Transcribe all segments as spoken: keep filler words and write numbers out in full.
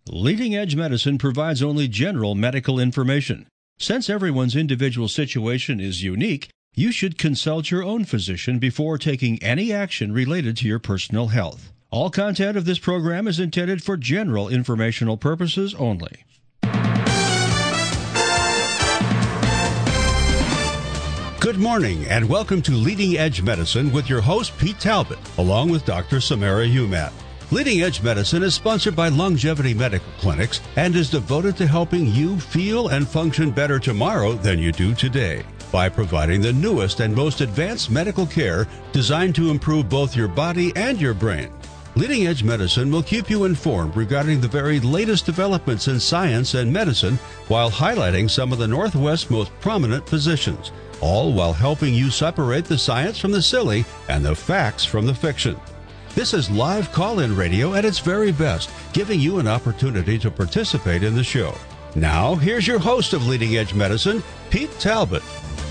Leading Edge Medicine provides only general medical information. Since everyone's individual situation is unique, you should consult your own physician before taking any action related to your personal health. All content of this program is intended for general informational purposes only. Good morning and welcome to Leading Edge Medicine with your host Pete Talbot, along with Doctor Samara Umat. Leading Edge Medicine is sponsored by Longevity Medical Clinics and is devoted to helping you feel and function better tomorrow than you do today by providing the newest and most advanced medical care designed to improve both your body and your brain. Leading Edge Medicine will keep you informed regarding the very latest developments in science and medicine while highlighting some of the Northwest's most prominent physicians, all while helping you separate the science from the silly and the facts from the fiction. This is live call-in radio at its very best, giving you an opportunity to participate in the show. Now, here's your host of Leading Edge Medicine, Pete Talbot.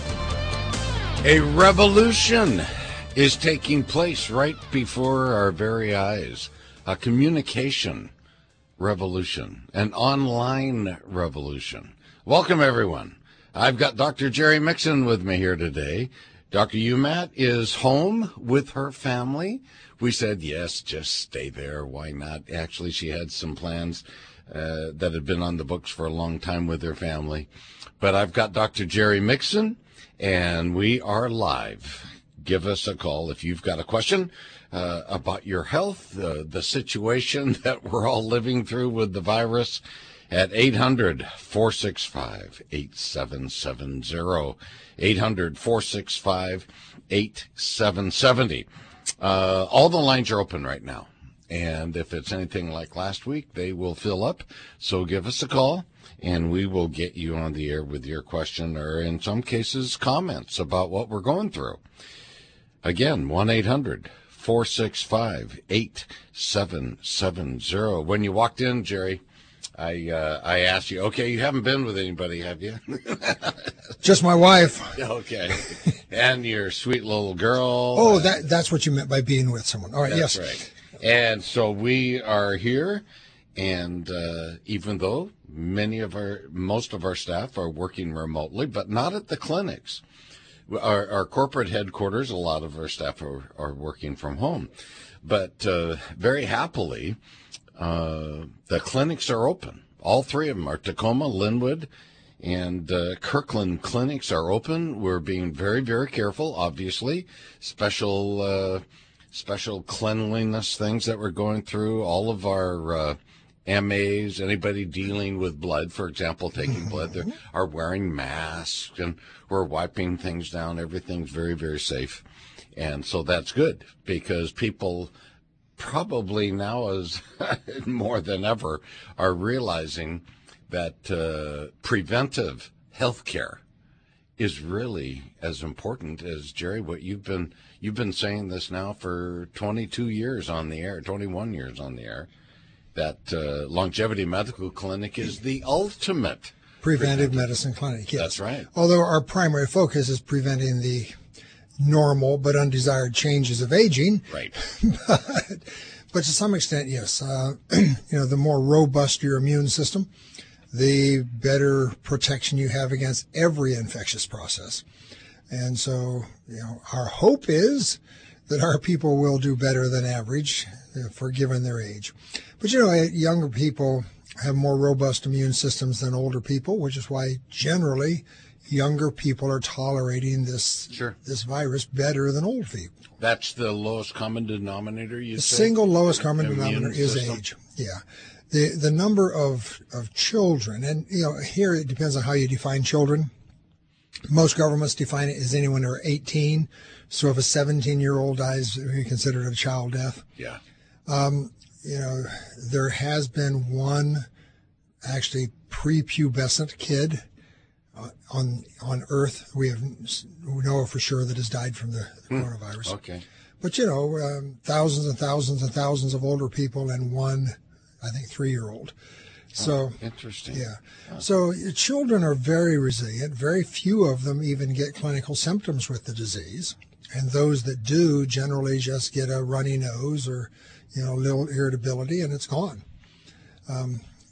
A revolution is taking place right before our very eyes. A communication revolution, an online revolution. Welcome, everyone. I've got Doctor Jerry Mixon with me here today. Doctor Umat is home with her family. We said, yes, just stay there. Why not? Actually, she had some plans uh, that had been on the books for a long time with her family. But I've got Doctor Jerry Mixon, and we are live. Give us a call if you've got a question uh, about your health, uh, the situation that we're all living through with the virus, at eight hundred, four six five, eight seven seven zero, eight hundred, four six five, eight seven seven zero. Uh, all the lines are open right now, and if it's anything like last week, they will fill up. So give us a call, and we will get you on the air with your question or, in some cases, comments about what we're going through. Again, one eight hundred, four six five, eight seven seven zero. When you walked in, Jerry, I uh, I asked you, okay, you haven't been with anybody, have you? Just my wife. Okay. And your sweet little girl. Oh, that that's what you meant by being with someone. All right, That's yes. right. And so we are here, and uh, even though many of our, most of our staff are working remotely, but not at the clinics. Our, our corporate headquarters, a lot of our staff are, are working from home. But uh, very happily, uh, the clinics are open. All three of them are Tacoma, Linwood, and uh, Kirkland clinics are open. We're being very, very careful, obviously. Special uh, special cleanliness things that we're going through. All of our uh, M As, anybody dealing with blood, for example, taking blood, they are wearing masks, and we're wiping things down. Everything's very, very safe. And so that's good, because people probably now, as more than ever, are realizing that uh, preventive health care is really as important as, Jerry, what you've been you've been saying this now for twenty-two years on the air, twenty-one years on the air, that uh, Longevity Medical Clinic is the ultimate Preventive, preventive medicine clinic, yes. That's right. Although our primary focus is preventing the normal but undesired changes of aging. Right. but, but to some extent, yes. Uh, you know, the more robust your immune system, the better protection you have against every infectious process. And so, you know, our hope is that our people will do better than average uh, for given their age. But, you know, younger people have more robust immune systems than older people, which is why generally younger people are tolerating this sure. this virus better than old people. That's the lowest common denominator, you The say? single lowest common Immune denominator is system? age. Yeah. The the number of, of children, and, you know, here it depends on how you define children. Most governments define it as anyone over eighteen. So if a seventeen-year-old dies, we consider it a child death. Yeah. Um, you know, there has been one actually prepubescent kid uh, on on Earth. We have we know for sure that has died from the, the hmm. coronavirus. Okay. But, you know, um, thousands and thousands and thousands of older people and one, I think, three-year-old. So oh, interesting. Yeah. Oh. So children are very resilient. Very few of them even get clinical symptoms with the disease. And those that do generally just get a runny nose or, you know, a little irritability, and it's gone. Um,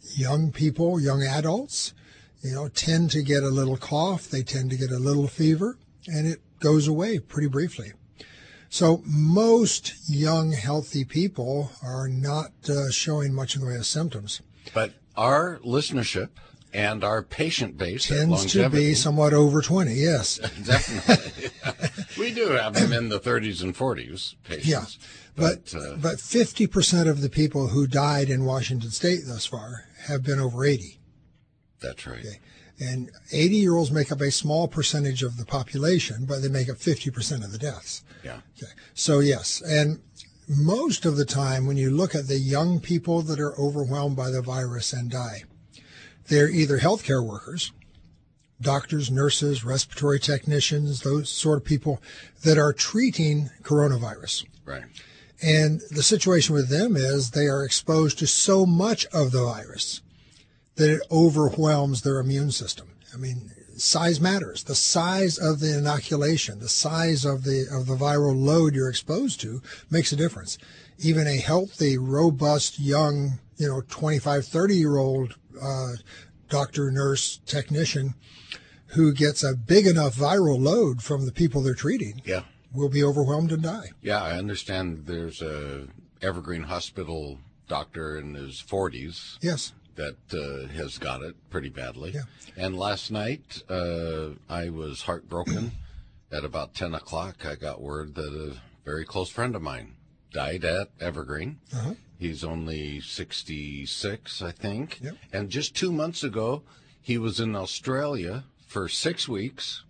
young people, young adults, you know, tend to get a little cough. They tend to get a little fever, and it goes away pretty briefly. So most young, healthy people are not uh, showing much in the way of symptoms. But our listenership and our patient base tends to be somewhat over twenty, yes. Definitely. We do have them in the thirties and forties, patients. Yeah, but but, uh, but fifty percent of the people who died in Washington State thus far have been over eighty. That's right. Okay. And eighty-year-olds make up a small percentage of the population, but they make up fifty percent of the deaths. Yeah. Okay. So, yes, and most of the time when you look at the young people that are overwhelmed by the virus and die, they're either healthcare workers, doctors, nurses, respiratory technicians, those sort of people that are treating coronavirus. Right. And the situation with them is they are exposed to so much of the virus that it overwhelms their immune system. I mean, size matters. The size of the inoculation, the size of the of the viral load you're exposed to makes a difference. Even a healthy, robust, young, you know, twenty-five, thirty-year-old uh, doctor, nurse, technician who gets a big enough viral load from the people they're treating yeah. will be overwhelmed and die. Yeah, I understand there's a Evergreen Hospital doctor in his forties. Yes. That uh, has got it pretty badly. Yeah. And last night, uh, I was heartbroken. At about ten o'clock, I got word that a very close friend of mine died at Evergreen. Uh-huh. He's only sixty-six, I think. Yep. And just two months ago, he was in Australia for six weeks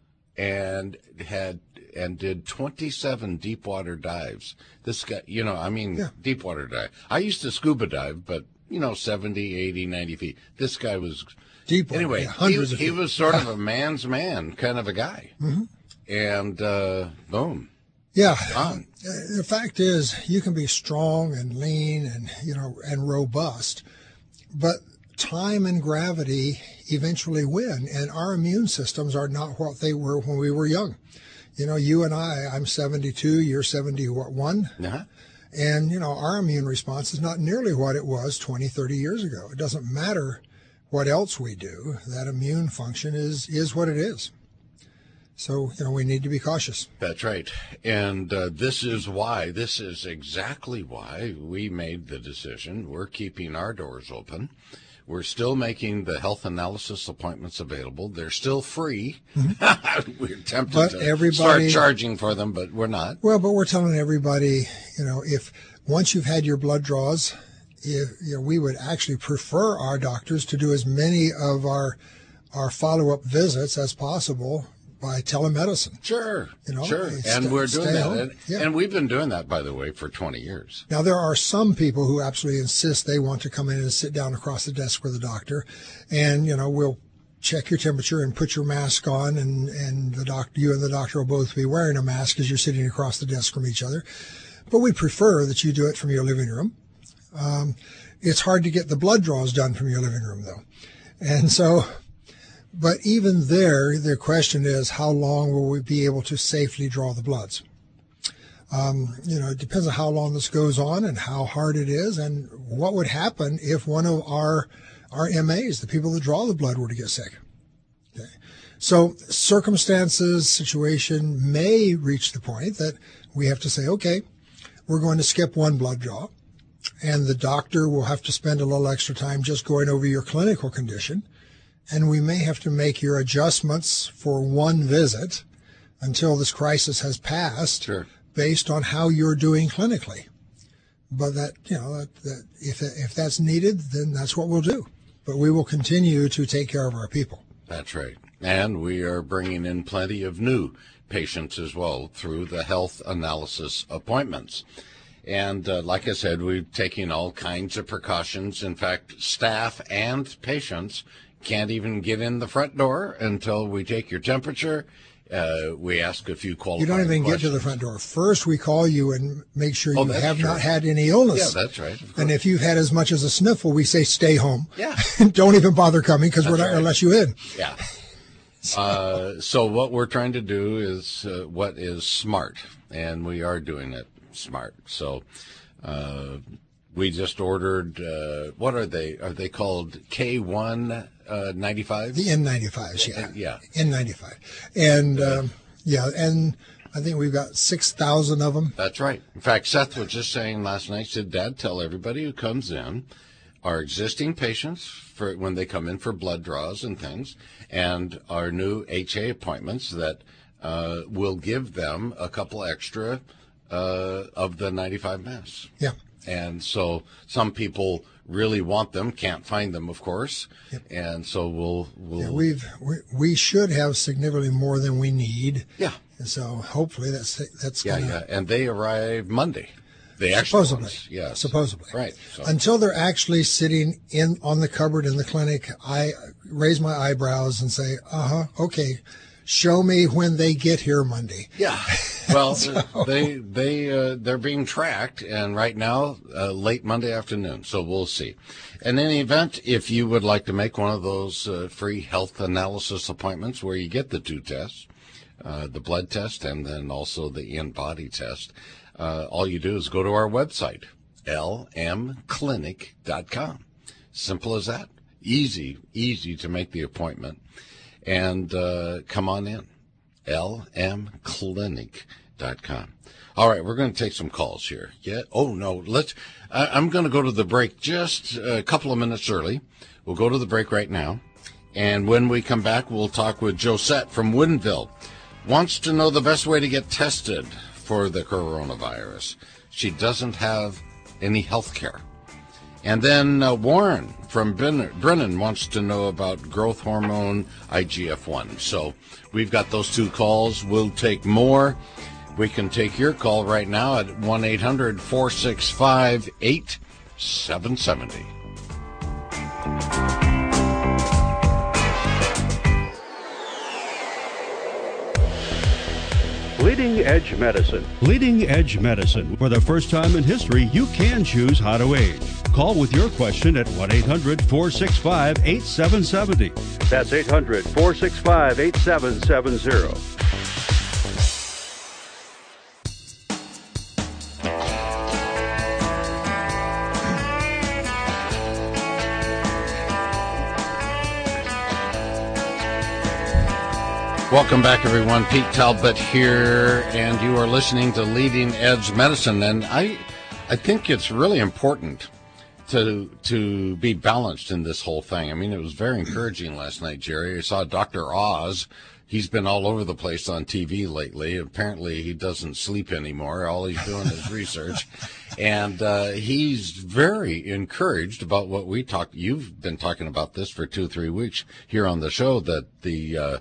and had and did twenty-seven deep water dives. This guy, you know, I mean, yeah. deep water dive. I used to scuba dive, but you know, seventy, eighty, ninety feet. This guy was deep. Anyway, yeah, hundreds he, of he feet. was sort of a man's man kind of a guy. Mm-hmm. And uh, boom. Yeah. Gone. The fact is, you can be strong and lean and, you know, and robust, but time and gravity eventually win, and our immune systems are not what they were when we were young. You know, you and I, I'm seventy-two, you're seventy-one. Uh-huh. And, you know, our immune response is not nearly what it was twenty, thirty years ago. It doesn't matter what else we do. That immune function is, is what it is. So, you know, we need to be cautious. That's right. And uh, this is why, this is exactly why we made the decision. We're keeping our doors open. We're still making the health analysis appointments available. They're still free. Mm-hmm. We're tempted but to everybody, start charging for them, but we're not. Well, but we're telling everybody, you know, if once you've had your blood draws, if, you know, we would actually prefer our doctors to do as many of our our follow-up visits as possible by telemedicine. Sure, you know, sure. Stay, and we're doing that. And, yeah. and we've been doing that, by the way, for twenty years. Now, there are some people who absolutely insist they want to come in and sit down across the desk with a doctor. And, you know, we'll check your temperature and put your mask on. And, and the doctor, you and the doctor will both be wearing a mask as you're sitting across the desk from each other. But we prefer that you do it from your living room. Um, it's hard to get the blood draws done from your living room, though. And so... But even there, the question is, how long will we be able to safely draw the bloods? Um, you know, it depends on how long this goes on and how hard it is and what would happen if one of our our M As, the people that draw the blood, were to get sick. Okay. So circumstances, situation may reach the point that we have to say, okay, we're going to skip one blood draw, and the doctor will have to spend a little extra time just going over your clinical condition. And we may have to make your adjustments for one visit until this crisis has passed, sure. based on how you're doing clinically. But that, you know, that, that if if that's needed, then that's what we'll do. But we will continue to take care of our people. That's right. And we are bringing in plenty of new patients as well through the health analysis appointments. And uh, like I said, we're taking all kinds of precautions. In fact, staff and patients can't even get in the front door until we take your temperature. Uh, we ask a few qualifying You don't even questions. get to the front door. First, we call you and make sure oh, you have true. not had any illness. Yeah, that's right. And if you've had as much as a sniffle, we say stay home. Yeah. Don't even bother coming because we're not right. going to let you in. Yeah. uh, so what we're trying to do is uh, what is smart, and we are doing it smart. So uh, We just ordered, uh, what are they? Are they called K one ninety-five? The N ninety-fives, yeah. Yeah. N ninety-five. And, um, yeah, and I think we've got six thousand of them. That's right. In fact, Seth was just saying last night, said, Dad, tell everybody who comes in, our existing patients, for when they come in for blood draws and things, and our new H A appointments, that uh, will give them a couple extra uh, of the ninety-five masks. Yeah. And so some people really want them, can't find them, of course. Yep. And so we'll... we'll yeah, we've, we, we should have significantly more than we need. Yeah. And so hopefully that's that's Yeah, gonna, yeah. And they arrive Monday. The extra supposedly. ones. Yes. Supposedly. Right. So. Until they're actually sitting in on the cupboard in the clinic, I raise my eyebrows and say, uh-huh, okay, show me when they get here Monday. Yeah. Well, So- they they uh, they're being tracked, and right now, uh, late Monday afternoon. So we'll see. In any event, if you would like to make one of those uh, free health analysis appointments where you get the two tests, uh, the blood test and then also the in-body test, uh, all you do is go to our website, L M clinic dot com. Simple as that. Easy, easy to make the appointment. And uh, come on in, L M clinic dot com. All right, we're going to take some calls here. Yeah. Oh, no, let's. I, I'm going to go to the break just a couple of minutes early. We'll go to the break right now. And when we come back, we'll talk with Josette from Woodinville. Wants to know the best way to get tested for the coronavirus. She doesn't have any health care. And then uh, Warren from ben- Brennan wants to know about growth hormone I G F one. So we've got those two calls. We'll take more. We can take your call right now at one eight hundred four six five eight seven seven zero. Leading Edge Medicine. Leading Edge Medicine. For the first time in history, you can choose how to age. Call with your question at one eight hundred four six five eight seven seven zero. That's eight hundred four six five eight seven seven zero. Welcome back, everyone. Pete Talbot here, and you are listening to Leading Edge Medicine. And I, I think it's really important to to be balanced in this whole thing. I mean, it was very encouraging last night, Jerry. I saw Doctor Oz. He's been all over the place on T V lately. Apparently, he doesn't sleep anymore. All he's doing is research. And uh, he's very encouraged about what we talked. You've been talking about this for two, three weeks here on the show, that the uh,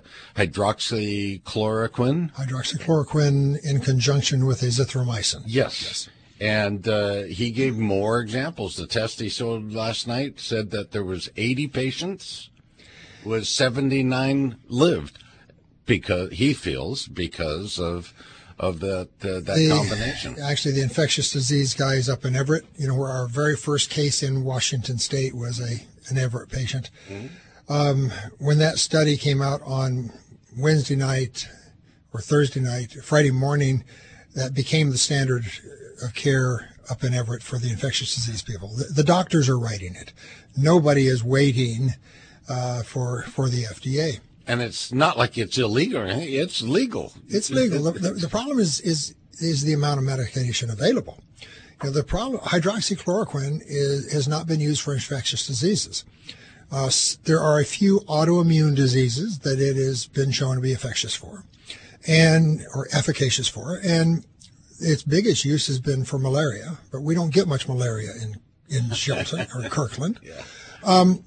hydroxychloroquine. Hydroxychloroquine in conjunction with azithromycin. Yes. Yes. And uh, he gave more examples. The test he showed last night said that there was eighty patients, was seventy-nine lived, because he feels because of of that uh, that The- combination. Actually, the infectious disease guys up in Everett, you know, where our very first case in Washington State was a an Everett patient. Mm-hmm. Um, when that study came out on Wednesday night or Thursday night, Friday morning, that became the standard of care up in Everett for the infectious disease people. The, the doctors are writing it. Nobody is waiting uh, for for the F D A. And it's not like it's illegal or anything. It's legal. It's legal. The, the, the problem is is is the amount of medication available. You know, the problem, hydroxychloroquine is, has not been used for infectious diseases. Uh, s- there are a few autoimmune diseases that it has been shown to be infectious for, and or efficacious for, and its biggest use has been for malaria. But we don't get much malaria in in Shelton or Kirkland. Yeah. Um,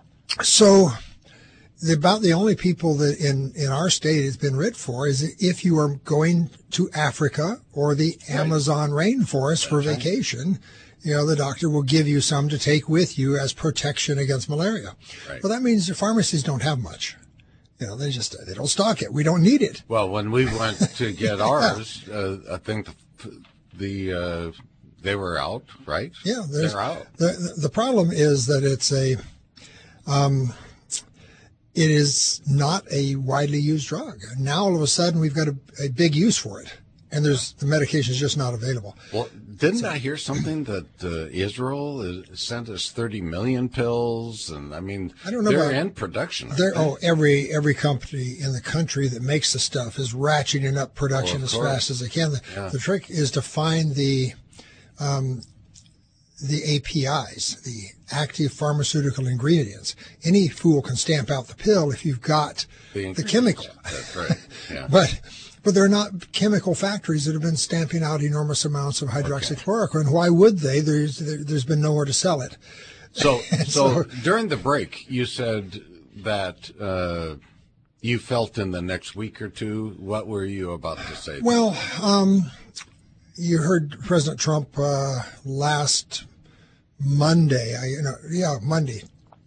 so. The, about the only people that in, in our state it's been writ for is if you are going to Africa or the Amazon rainforest for vacation, you know, the doctor will give you some to take with you as protection against malaria. Right. Well, that means the pharmacies don't have much. You know, they just, they don't stock it. We don't need it. Well, when we went to get ours, uh, I think the, the uh, they were out, right? Yeah, there's, they're out. The, the problem is that it's a, um, it is not a widely used drug. Now all of a sudden we've got a, a big use for it. and there's the medication is just not available. Well, didn't so, I hear something that uh, Israel is, sent us thirty million pills, and I mean, I don't know they're about, in production. They're, oh, every every company in the country that makes the stuff is ratcheting up production oh, as course. fast as they can. The, yeah. the trick is to find the um, the A P Is, the active pharmaceutical ingredients. Any fool can stamp out the pill if you've got the, the chemical. That's right. Yeah. but but they're not chemical factories that have been stamping out enormous amounts of hydroxychloroquine. Okay. Why would they? There's there, there's been nowhere to sell it. So so, so during the break, you said that uh, you felt in the next week or two. What were you about to say? Well, um, you heard President Trump uh, last Monday, I, you know, yeah, Monday,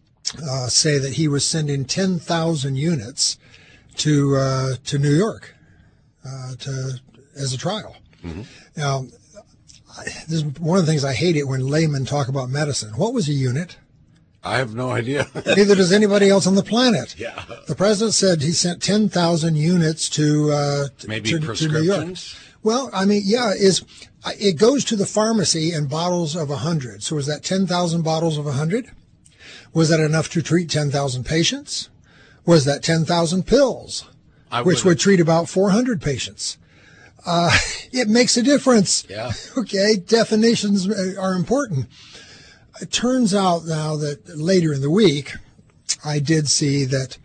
uh, say that he was sending ten thousand units to uh, to New York uh, to as a trial. Mm-hmm. Now, this is one of the things I hate it when laymen talk about medicine. What was a unit? I have no idea. Neither does anybody else on the planet. Yeah. The president said he sent ten thousand units to uh, maybe to, prescriptions. to New York. Well, I mean, yeah, is it goes to the pharmacy in bottles of one hundred. So was that ten thousand bottles of one hundred? Was that enough to treat ten thousand patients? Was that ten thousand pills, I which would treat about four hundred patients? Uh, it makes a difference. Yeah. Okay, definitions are important. It turns out now that later in the week, I did see that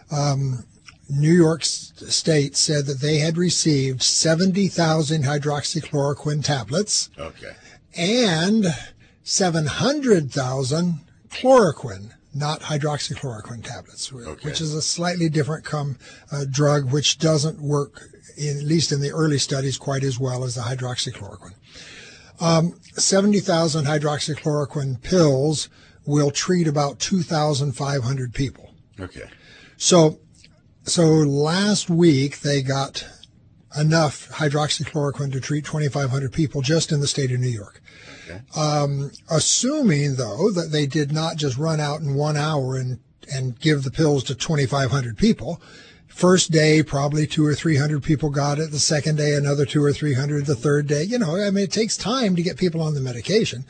um, New York State said that they had received seventy thousand hydroxychloroquine tablets. Okay. And seven hundred thousand chloroquine, not hydroxychloroquine tablets, okay. which is a slightly different com, uh, drug which doesn't work, in, at least in the early studies, quite as well as the hydroxychloroquine. Um, seventy thousand hydroxychloroquine pills will treat about two thousand five hundred people. Okay. So, so last week they got enough hydroxychloroquine to treat twenty-five hundred people just in the state of New York. Okay. Um, assuming, though, that they did not just run out in one hour and, and give the pills to twenty-five hundred people. First day, probably two or three hundred people got it. The second day, another two or three hundred. The third day, you know, I mean, it takes time to get people on the medication.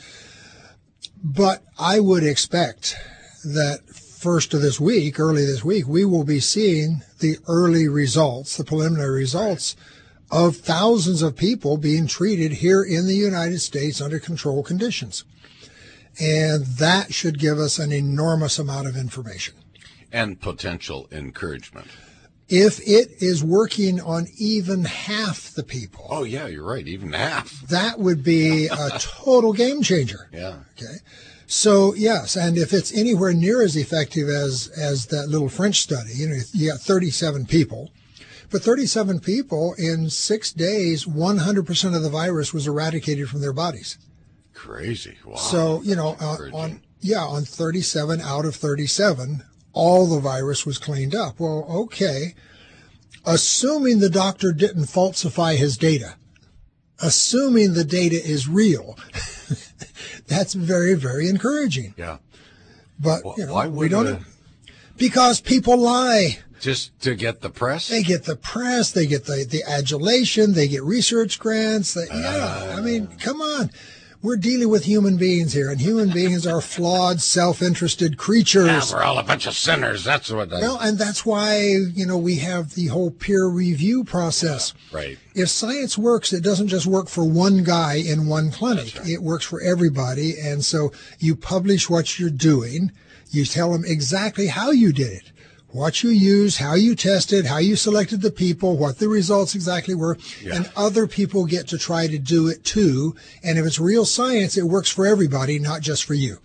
But I would expect that first of this week, early this week, we will be seeing the early results, the preliminary results of thousands of people being treated here in the United States under controlled conditions. And that should give us an enormous amount of information. And potential encouragement. If it is working on even half the people. Oh, yeah, you're right, even half. That would be a total game changer. Yeah. Okay. So, yes, and if it's anywhere near as effective as, as that little French study, you know, you got thirty-seven people. But thirty-seven people, in six days, one hundred percent of the virus was eradicated from their bodies. Crazy. Wow. So, you know, uh, on, yeah, on thirty-seven out of thirty-seven, all the virus was cleaned up. Well, okay. Assuming the doctor didn't falsify his data, assuming the data is real, that's very, very encouraging. Yeah. But, well, you know, why would we don't, uh, because people lie. Just to get the press? They get the press, they get the, the adulation, they get research grants. They, yeah, uh, I mean, come on. We're dealing with human beings here, and human beings are flawed, self-interested creatures. Yeah, we're all a bunch of sinners. That's what I... Well, and that's why, you know, we have the whole peer review process. Yeah, right. If science works, it doesn't just work for one guy in one clinic. Right. It works for everybody, and so you publish what you're doing. You tell them exactly how you did it. What you used, how you tested, how you selected the people, what the results exactly were, yeah. and other people get to try to do it too. And if it's real science, it works for everybody, not just for you.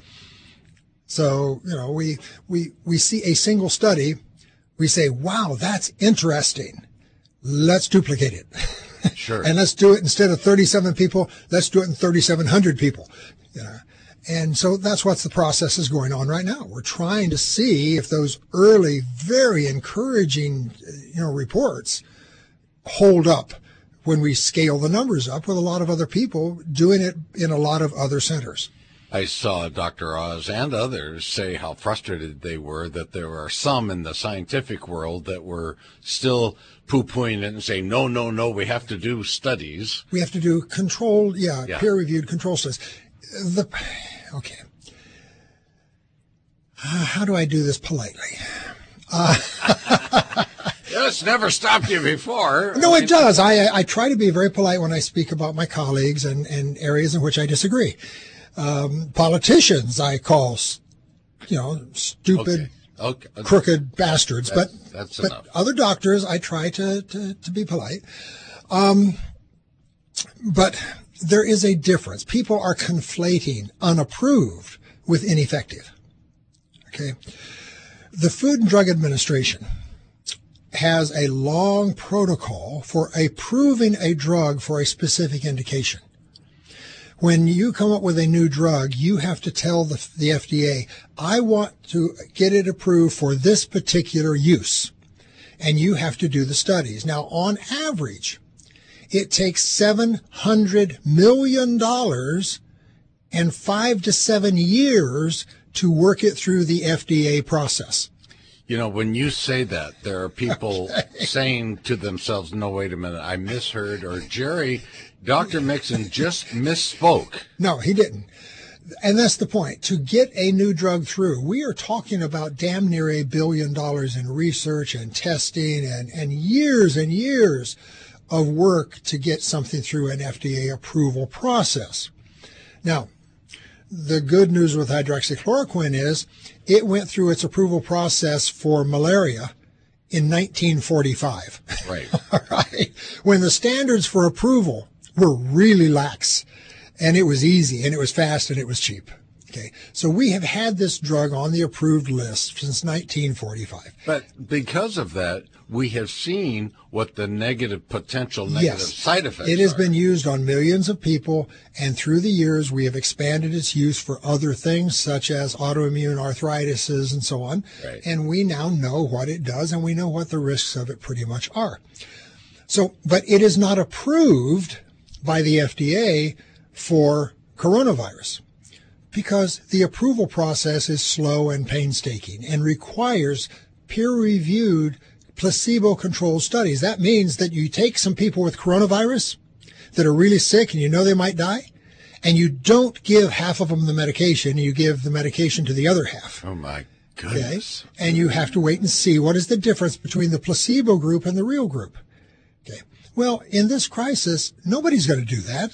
So, you know, we, we, we see a single study. We say, wow, that's interesting. Let's duplicate it. Sure. And let's do it instead of thirty-seven people. Let's do it in thirty-seven hundred people. You know. And so that's what the process is going on right now. We're trying to see if those early, very encouraging, you know, reports hold up when we scale the numbers up with a lot of other people doing it in a lot of other centers. I saw Doctor Oz and others say how frustrated they were that there are some in the scientific world that were still poo-pooing it and saying, no, no, no, we have to do studies. We have to do controlled, yeah, Yeah. peer-reviewed control studies. The, okay. Uh, how do I do this politely? Uh, It's never stopped you before. no, it does. I, I try to be very polite when I speak about my colleagues and, and areas in which I disagree. Um, politicians, I call, you know, stupid, Okay. Okay. crooked bastards. That's- but that's but enough. other doctors, I try to, to, to be polite. Um, but there is a difference. People are conflating unapproved with ineffective. Okay. The Food and Drug Administration has a long protocol for approving a drug for a specific indication. When you come up with a new drug, you have to tell the, the F D A, I want to get it approved for this particular use. And you have to do the studies. Now, on average, it takes seven hundred million dollars and five to seven years to work it through the F D A process. You know, when you say that, there are people saying to themselves, no, wait a minute, I misheard, or Jerry, Doctor Mixon just misspoke. No, he didn't. And that's the point. To get a new drug through, we are talking about damn near a billion dollars in research and testing and, and years and years of work to get something through an F D A approval process. Now, the good news with hydroxychloroquine is it went through its approval process for malaria in nineteen forty-five. Right. All right. When the standards for approval were really lax, and it was easy, and it was fast, and it was cheap. Okay. So we have had this drug on the approved list since nineteen forty-five. But because of that, we have seen what the negative, potential negative Yes. side effects It has are. been used on millions of people, and through the years, we have expanded its use for other things, such as autoimmune arthritises and so on. Right. And we now know what it does, and we know what the risks of it pretty much are. So, but it is not approved by the F D A for coronavirus, because the approval process is slow and painstaking and requires peer-reviewed placebo-controlled studies. That means that you take some people with coronavirus that are really sick and you know they might die, and you don't give half of them the medication, you give the medication to the other half. Oh, my Okay? goodness. And you have to wait and see what is the difference between the placebo group and the real group. Okay. Well, in this crisis, nobody's going to do that.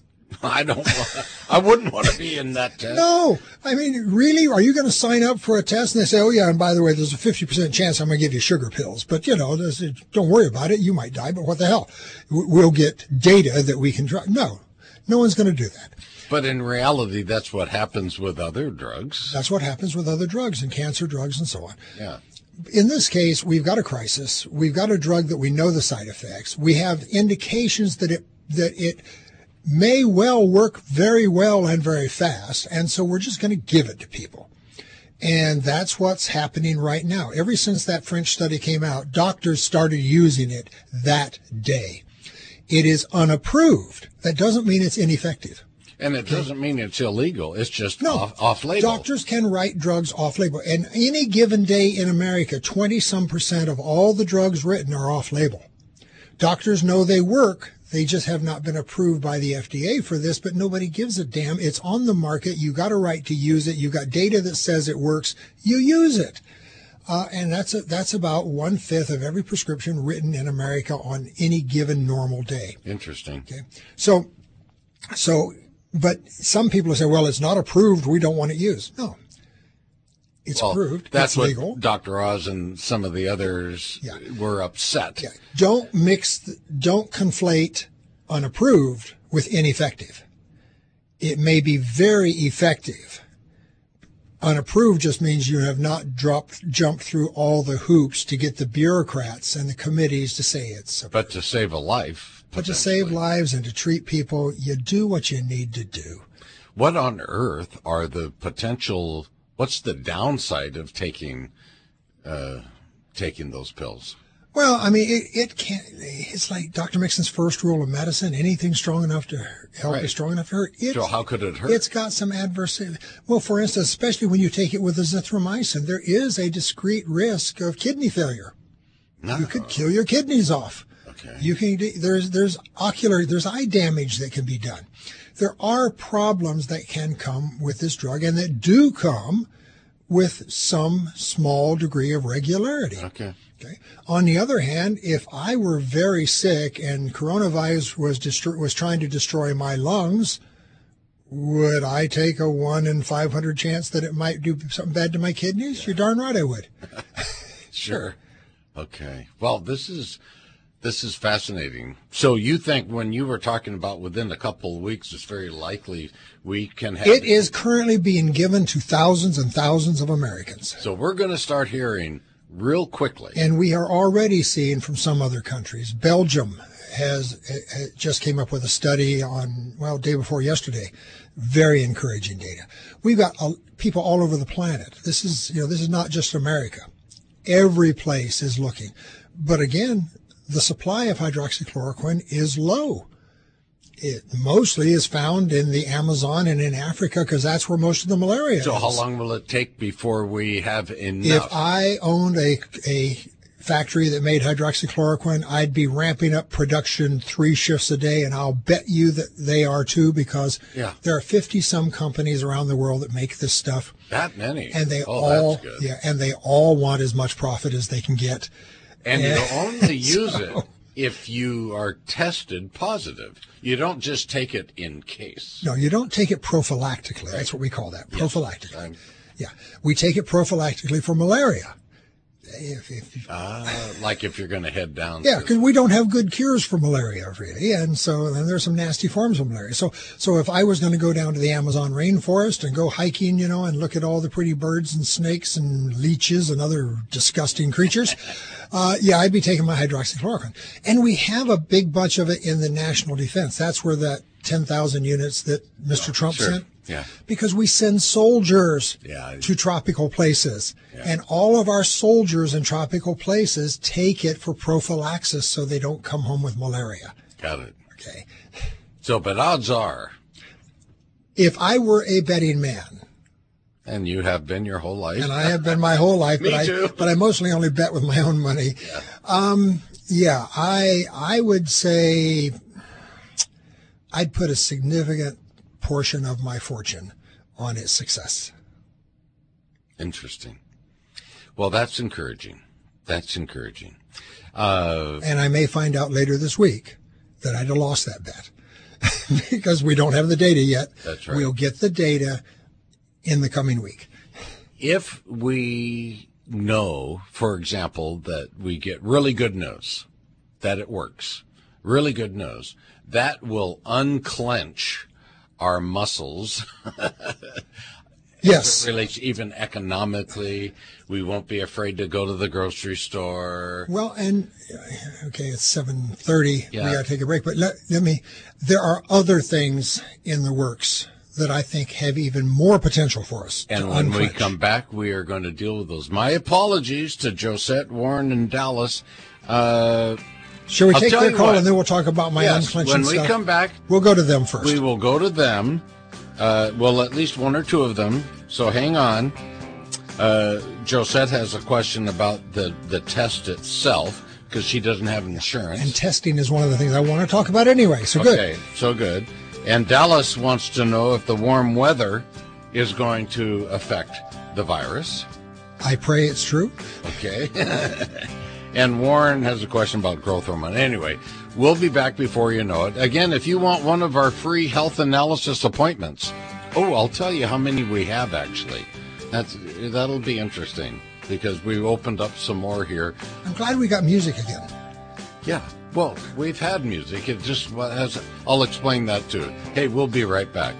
I don't want, I wouldn't want to be in that test. No, I mean, really, are you going to sign up for a test and they say, oh yeah, and by the way, there's a fifty percent chance I'm going to give you sugar pills, but you know, this- don't worry about it. You might die, but what the hell? We'll get data that we can try. No, no one's going to do that. But in reality, that's what happens with other drugs. That's what happens with other drugs and cancer drugs and so on. Yeah. In this case, we've got a crisis. We've got a drug that we know the side effects. We have indications that it, that it may well work very well and very fast. And so we're just going to give it to people. And that's what's happening right now. Ever since that French study came out, doctors started using it that day. It is unapproved. That doesn't mean it's ineffective. And it doesn't mean it's illegal. It's just No, off, off-label. Doctors can write drugs off-label. And any given day in America, twenty some percent of all the drugs written are off-label. Doctors know they work. They just have not been approved by the F D A for this, but nobody gives a damn. It's on the market. You got a right to use it. You got data that says it works. You use it. Uh, and that's a, that's about one fifth of every prescription written in America on any given normal day. Interesting. Okay. So, so, but some people say, well, it's not approved. We don't want it used. No. It's Well, approved. that's it's what legal. Doctor Oz and some of the others Yeah. were upset. Yeah. Don't mix, the, don't conflate unapproved with ineffective. It may be very effective. Unapproved just means you have not dropped, jumped through all the hoops to get the bureaucrats and the committees to say it's approved. But to save a life. But to save potentially. lives and to treat people, you do what you need to do. What on earth are the potential, what's the downside of taking, uh, taking those pills? Well, I mean, it, it can't, it's like Doctor Mixon's first rule of medicine. Anything strong enough to help Right. is strong enough to hurt. It's, So how could it hurt? It's got some adverse, well, for instance, especially when you take it with azithromycin, there is a discrete risk of kidney failure. No. You could kill your kidneys off. Okay. You can, there's, there's ocular, there's eye damage that can be done. There are problems that can come with this drug and that do come with some small degree of regularity. Okay. Okay. On the other hand, if I were very sick and coronavirus was destro- was trying to destroy my lungs, would I take a one in five hundred chance that it might do something bad to my kidneys? Yeah. You're darn right I would. Sure. Okay. Well, this is this is fascinating. So you think when you were talking about within a couple of weeks, it's very likely we can have... It is currently being given to thousands and thousands of Americans. So we're going to start hearing real quickly. And we are already seeing from some other countries. Belgium has it just came up with a study on, well, day before yesterday. Very encouraging data. We've got uh, people all over the planet. This is, you know, this is not just America. Every place is looking. But again, the supply of hydroxychloroquine is low. It mostly is found in the Amazon and in Africa because that's where most of the malaria So is. how long will it take before we have enough? If I owned a a factory that made hydroxychloroquine, I'd be ramping up production three shifts a day, and I'll bet you that they are too, because Yeah. there are fifty some companies around the world that make this stuff, That many? and they oh, all that's good. yeah, and they all want as much profit as they can get. And Yeah. you only use So- it if you are tested positive. You don't just take it in case. No, you don't take it prophylactically. That's what we call that, prophylactically. I'm- Yeah, we take it prophylactically for malaria. If, if, Uh, like if you're going to head down. Yeah, to- because we don't have good cures for malaria, really, and so then there's some nasty forms of malaria. So, so if I was going to go down to the Amazon rainforest and go hiking, you know, and look at all the pretty birds and snakes and leeches and other disgusting creatures, uh, yeah, I'd be taking my hydroxychloroquine. And we have a big bunch of it in the national defense. That's where that ten thousand units that Mister Trump sure. sent. Yeah. Because we send soldiers Yeah. to tropical places. Yeah. And all of our soldiers in tropical places take it for prophylaxis so they don't come home with malaria. Got it. Okay. So, but odds are, If I were a betting man, and you have been your whole life. and I have been my whole life, Me but too. I but I mostly only bet with my own money. Yeah. Um, yeah, I I would say I'd put a significant portion of my fortune on its success. Interesting. Well, that's encouraging. That's encouraging. Uh, And I may find out later this week that I'd have lost that bet because we don't have the data yet. That's right. We'll get the data in the coming week. if we know, for example, that we get really good news, that it works, really good news, that will unclench our muscles. Yes. As it relates even economically. We won't be afraid to go to the grocery store. Well, and okay, it's seven thirty. Yeah. We got to take a break, but let, let me. There are other things in the works that I think have even more potential for us. And to when we unclench. come back, we are going to deal with those. My apologies to Josette, Warren, and Dallas. Uh, Shall we I'll take tell their you call what. and then we'll talk about my yes, unclenching when we stuff? come back, We'll go to them first. we will go to them. Uh, well, at least one or two of them. So hang on. Uh, Josette has a question about the, the test itself because she doesn't have insurance. And testing is one of the things I want to talk about anyway. So good. Okay, so good. And Dallas wants to know if the warm weather is going to affect the virus. I pray it's true. Okay. And Warren has a question about growth hormone. Anyway, we'll be back before you know it. Again, if you want one of our free health analysis appointments, oh, I'll tell you how many we have actually. That's that'll be interesting because we opened up some more here. I'm glad we got music again. Yeah. Well, we've had music. It just has. I'll explain that too. Hey, we'll be right back.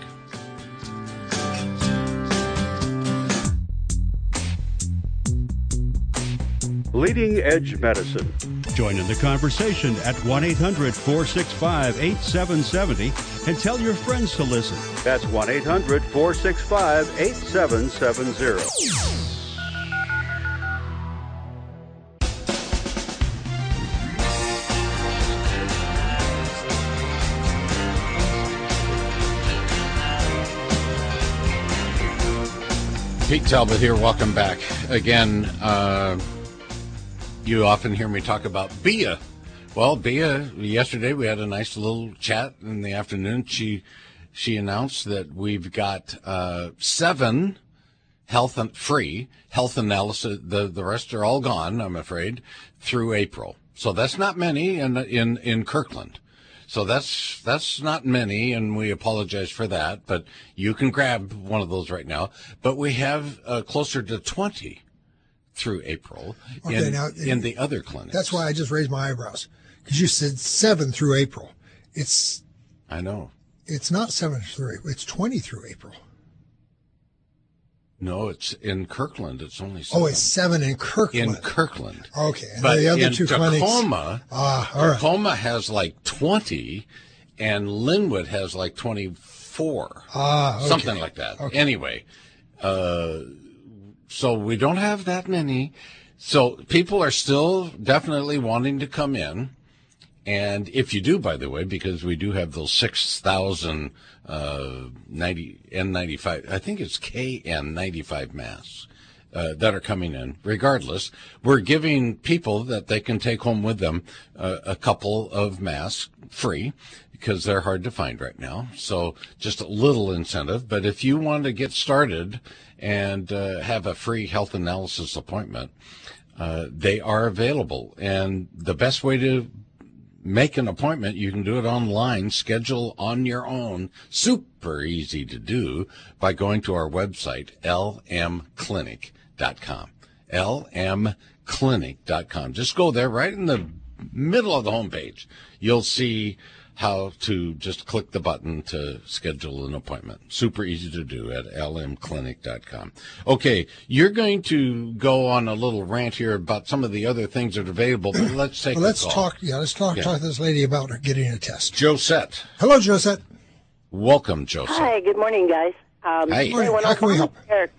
Leading Edge Medicine. Join in the conversation at one eight hundred four six five eight seven seven zero and tell your friends to listen. That's one eight hundred four six five eight seven seven zero. Pete Talbot here. Welcome back. Again, uh, you often hear me talk about B I A. Well, B I A, yesterday we had a nice little chat in the afternoon. She she announced that we've got uh, seven health and free health analysis. The, the rest are all gone, I'm afraid, through April. So that's not many in in, in Kirkland. So that's that's not many, and we apologize for that. But you can grab one of those right now. But we have uh, closer to twenty through April okay, in, now, in the other clinics. That's why I just raised my eyebrows, because you said seven through April. It's I know. It's not seven through April. It's twenty through April. No, it's in Kirkland. It's only seven. Oh, it's seven in Kirkland. In Kirkland. Okay. And but the other in two Tacoma, clinics, ah, all right. Tacoma has like twenty, and Linwood has like twenty-four. Ah, okay. Something like that. Okay. Anyway, uh, so we don't have that many. So people are still definitely wanting to come in. And if you do, by the way, because we do have those six thousand uh, ninety N ninety-five, I think it's K N ninety-five masks uh, that are coming in. Regardless, we're giving people that they can take home with them uh, a couple of masks free, because they're hard to find right now. So just a little incentive. But if you want to get started and uh, have a free health analysis appointment, uh, they are available. And the best way to make an appointment, you can do it online, schedule on your own, super easy to do, by going to our website, L M clinic dot com. L M clinic dot com. Just go there, right in the middle of the homepage. You'll see how to just click the button to schedule an appointment. Super easy to do at L M clinic dot com. Okay, you're going to go on a little rant here about some of the other things that are available, but let's take well, a let's call. talk. Yeah, let's talk. Yeah. Talk to this lady about her getting a test. Josette. Hello, Josette. Welcome, Josette. Hi, good morning, guys. Um, Hi. Morning. How can we help?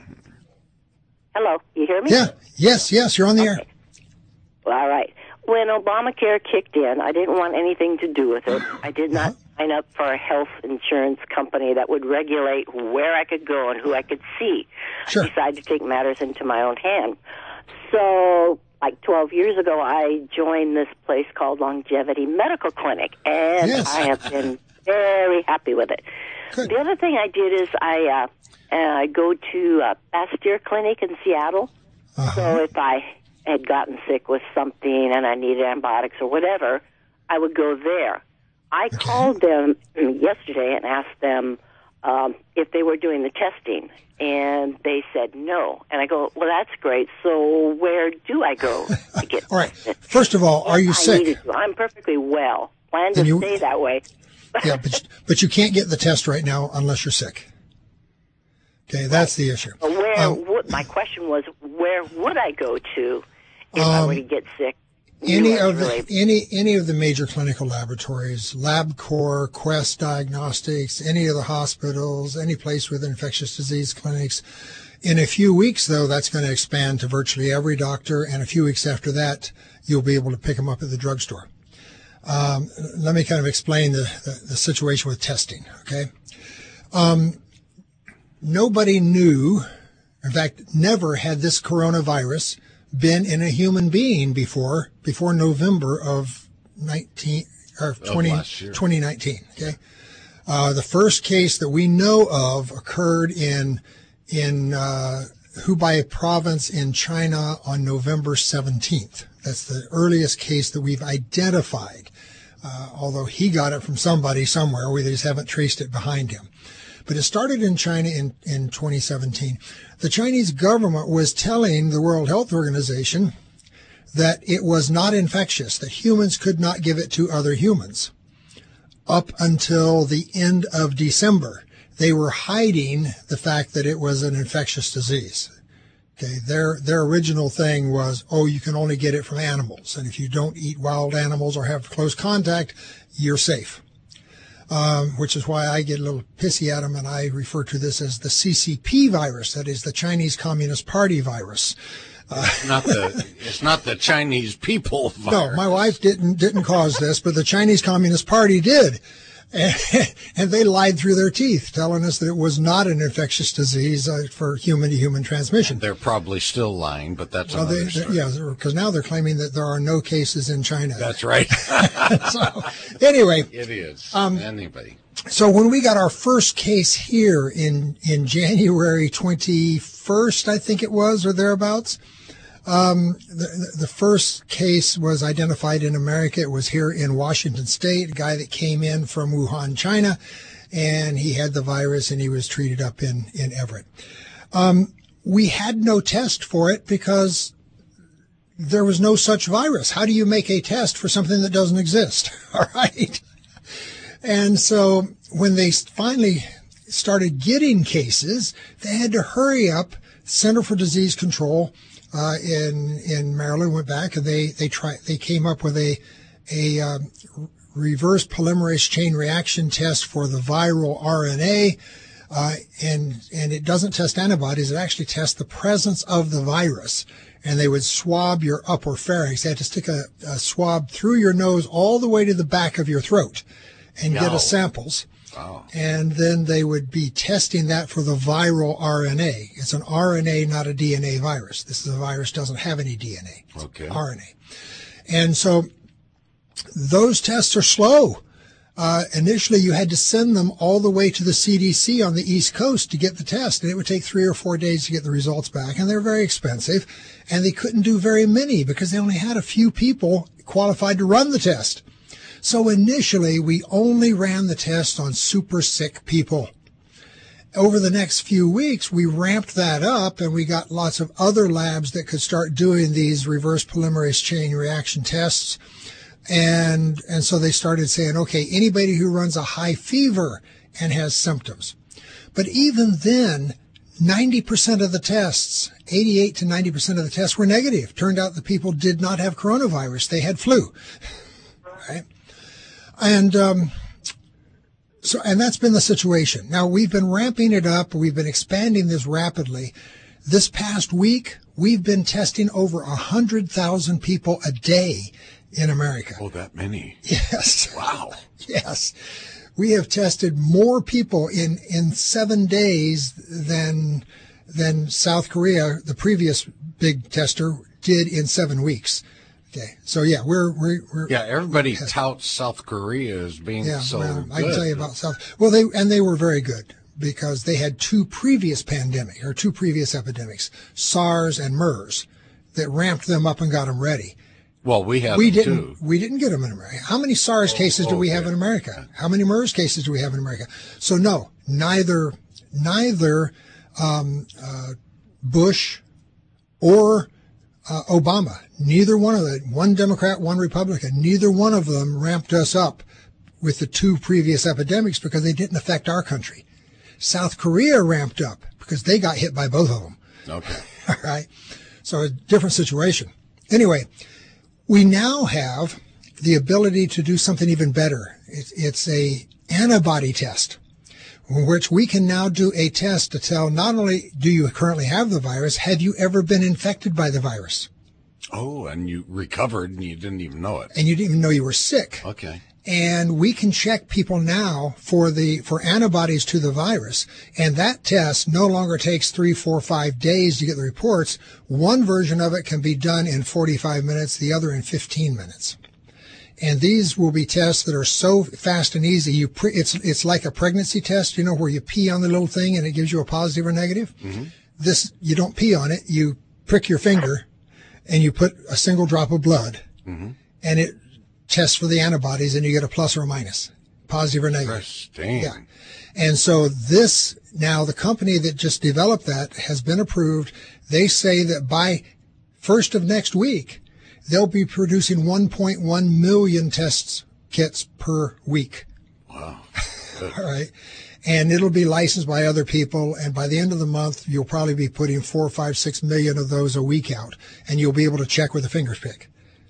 Hello, you hear me? Yeah. Yes. Yes. You're on the Okay. air. Well, all right. When Obamacare kicked in, I didn't want anything to do with it. I did not Uh-huh. sign up for a health insurance company that would regulate where I could go and who I could see. Sure. I decided to take matters into my own hand. So, like twelve years ago, I joined this place called Longevity Medical Clinic, and Yes. I have been very happy with it. Good. The other thing I did is I uh, uh, go to uh, Bastyr Clinic in Seattle. Uh-huh. So if I had gotten sick with something and I needed antibiotics or whatever, I would go there. I Okay. called them yesterday and asked them um, if they were doing the testing, and they said no. And I go, well, that's great. So where do I go to get All right. tested? First of all, are you I sick? needed to. I'm perfectly well. Plan to Then you- stay that way. Yeah, but but you can't get the test right now unless you're sick. Okay, that's the issue. But where Um, would, my question was, where would I go to if I were to get sick? Any You of the really- any any of the major clinical laboratories, LabCorp, Quest Diagnostics, any of the hospitals, any place with infectious disease clinics. In a few weeks, though, that's going to expand to virtually every doctor, and a few weeks after that, you'll be able to pick them up at the drugstore. Um, let me kind of explain the, the, the situation with testing, okay? Um, nobody knew, in fact, never had this coronavirus been in a human being before, before November of nineteen or twenty, last year. twenty nineteen, okay? Uh, the first case that we know of occurred in, in, uh, Hubei province in China on November seventeenth. That's the earliest case that we've identified. Uh, although he got it from somebody somewhere, we just haven't traced it behind him. But it started in China in, in twenty seventeen. The Chinese government was telling the World Health Organization that it was not infectious, that humans could not give it to other humans. Up until the end of December, they were hiding the fact that it was an infectious disease. Okay, their their original thing was, oh, you can only get it from animals, and if you don't eat wild animals or have close contact, you're safe. Um, which is why I get a little pissy at them, and I refer to this as the C C P virus, that is the Chinese Communist Party virus. Uh, It's not the it's not the Chinese people virus. no, my wife didn't didn't cause this, but the Chinese Communist Party did. And, and they lied through their teeth, telling us that it was not an infectious disease uh, for human-to-human transmission. They're probably still lying, but that's well, another they, story. Yeah, because now they're claiming that there are no cases in China. That's right. So, anyway. Idiots. Um, Anybody. So when we got our first case here in, in January twenty-first, I think it was, or thereabouts, Um, the, the first case was identified in America. It was here in Washington State, a guy that came in from Wuhan, China, and he had the virus and he was treated up in, in Everett. Um, we had no test for it because there was no such virus. How do you make a test for something that doesn't exist? All right. And so when they finally started getting cases, they had to hurry up. Center for Disease Control Uh, in in Maryland went back and they they tried they came up with a a um, reverse polymerase chain reaction test for the viral R N A, uh, and and it doesn't test antibodies. It actually tests the presence of the virus. And they would swab your upper pharynx. They had to stick a, a swab through your nose all the way to the back of your throat, and get No. us samples. Wow. And then they would be testing that for the viral R N A. It's an R N A, not a D N A virus. This is a virus doesn't have any D N A. It's Okay. R N A. And so those tests are slow. Uh, initially, you had to send them all the way to the C D C on the East Coast to get the test, and it would take three or four days to get the results back, and they're very expensive, and they couldn't do very many because they only had a few people qualified to run the test. So initially, we only ran the test on super sick people. Over the next few weeks, we ramped that up, and we got lots of other labs that could start doing these reverse polymerase chain reaction tests. And and so they started saying, okay, anybody who runs a high fever and has symptoms. But even then, ninety percent of the tests, eighty-eight to ninety percent of the tests were negative. Turned out the people did not have coronavirus. They had flu. Right? And um, so, and that's been the situation. Now, we've been ramping it up. We've been expanding this rapidly. This past week, we've been testing over one hundred thousand people a day in America. Oh, that many. Yes. Wow. Yes. We have tested more people in, in seven days than than South Korea, the previous big tester, did in seven weeks. Okay. So, yeah, we're... we're, we're Yeah, everybody touts South Korea as being yeah, so well, good. I can tell you about South... Well, they and they were very good because they had two previous pandemics, or two previous epidemics, SARS and MERS, that ramped them up and got them ready. Well, we have We them didn't. too. We didn't get them in America. How many SARS Oh, cases do we have okay. in America? How many MERS cases do we have in America? So no, neither, neither um, uh, Bush or uh, Obama, neither one of the one Democrat, one Republican, neither one of them ramped us up with the two previous epidemics because they didn't affect our country. South Korea ramped up because they got hit by both of them. Okay. All right. So a different situation. Anyway. We now have the ability to do something even better. It's, it's a antibody test, in which we can now do a test to tell not only do you currently have the virus, have you ever been infected by the virus? Oh, and you recovered and you didn't even know it. And you didn't even know you were sick. Okay. And we can check people now for the for antibodies to the virus. And that test no longer takes three, four, five days to get the reports. One version of it can be done in forty-five minutes, the other in fifteen minutes. And these will be tests that are so fast and easy. You pre, it's it's like a pregnancy test, you know, where you pee on the little thing and it gives you a positive or negative. Mm-hmm. This, you don't pee on it. You prick your finger and you put a single drop of blood, mm-hmm. and it tests for the antibodies, and you get a plus or a minus, positive or negative. Interesting. Yeah. And so this, now the company that just developed that has been approved. They say that by first of next week, they'll be producing one point one million tests kits per week. Wow. All right. And it'll be licensed by other people. And by the end of the month, you'll probably be putting four, five, six million of those a week out. And you'll be able to check with a finger pick.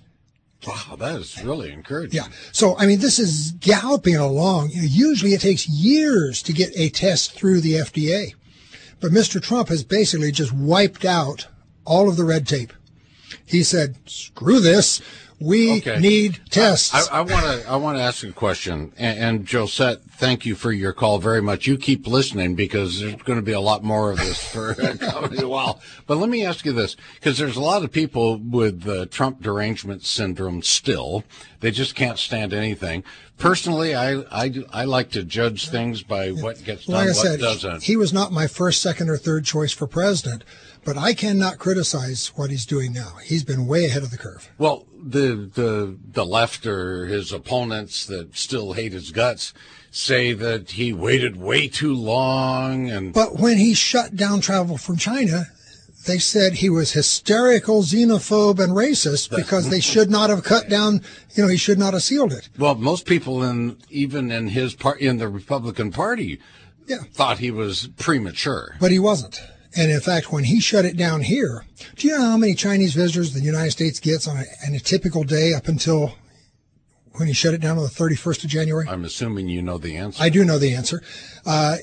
Wow, that is really encouraging. Yeah. So, I mean, this is galloping along. You know, usually it takes years to get a test through the F D A. But Mister Trump has basically just wiped out all of the red tape. He said, screw this. We Okay. need tests. I want to I want to ask you a question, and, and Josette, thank you for your call very much. You keep listening because there's going to be a lot more of this for a while. But let me ask you this, because there's a lot of people with uh, Trump derangement syndrome still. They just can't stand anything. Personally, I, I, I like to judge things by what gets done, like I what said, doesn't. He was not my first, second, or third choice for president, but I cannot criticize what he's doing now. He's been way ahead of the curve. Well, the the the left or his opponents that still hate his guts say that he waited way too long, and But when he shut down travel from China, they said he was hysterical, xenophobe, and racist because they should not have cut down, you know, he should not have sealed it. well, most people in even in his part in the Republican Party Yeah. thought he was premature. But he wasn't. And in fact, when he shut it down here, do you know how many Chinese visitors the United States gets on a, on a typical day up until when he shut it down on the thirty-first of January? I'm assuming you know the answer. I do know the answer. Uh,